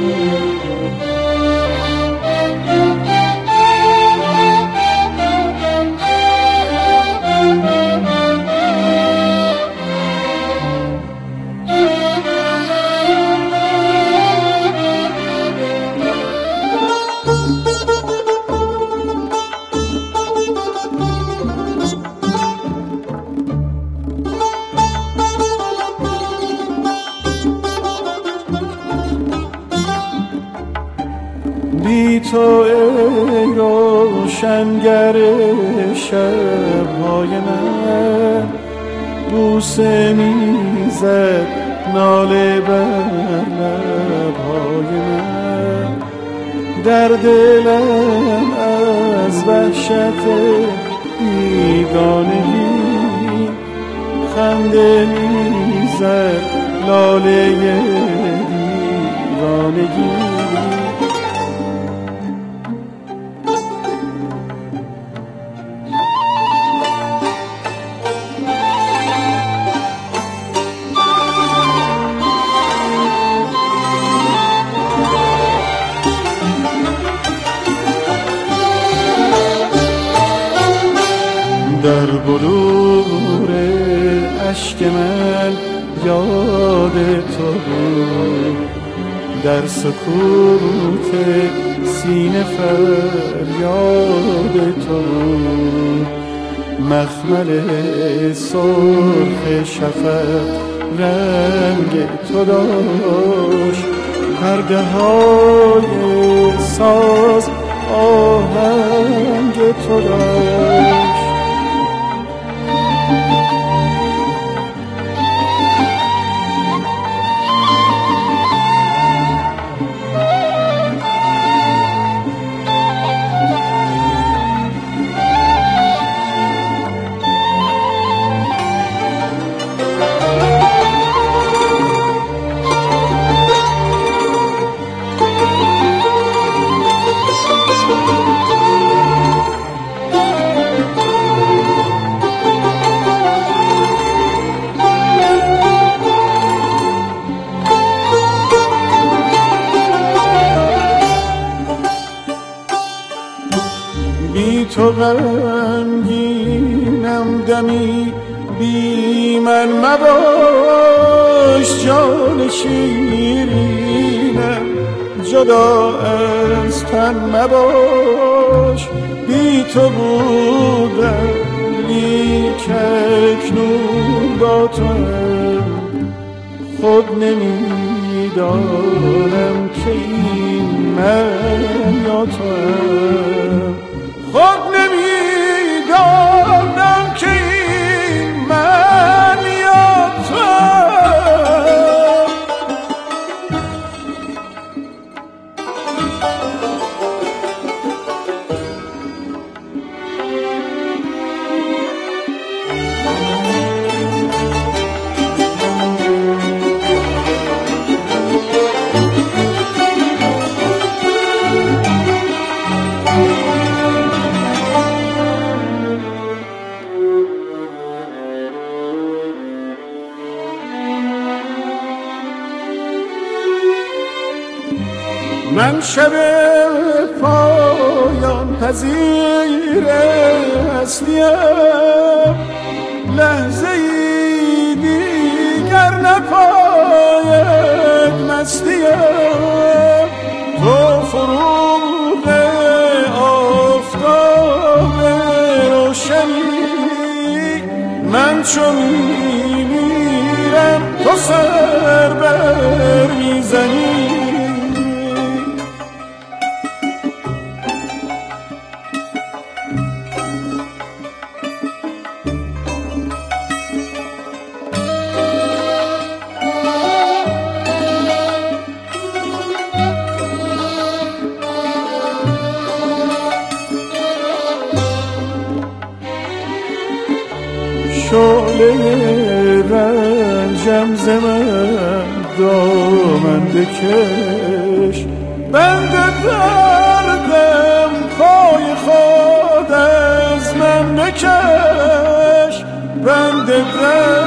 بی تو ای روشنگر شب‌های من، بوسه میزد ناله بر لب‌های من. در دلم از وحشت بیگانگی خنده میزد لاله دیوانگی. در بلور اشک من یاد تو بود، در سکوت سینه فریاد تو بود. مخمل سرخ شفق رنگ تو داشت، پرده های ساز آهنگ تو داشت. بی تو غمگینم دمی، بی من مباش جان شیرینم، جدا از تن مباش. بی تو بودم لیک اکنون با تو خود نمیدانم که این من یا تو، خود نمیدانم که این من یا تو. من شب پایان پذیر هستیم، لحظه ای دیگر نپاید مستیم. تو فروغ آفتاب روشنی، من چو میمیرم تو سر بر میزنی. شعله رنجم ز من دامن بکش، بند دردم پای خود از من بکش، بند دردم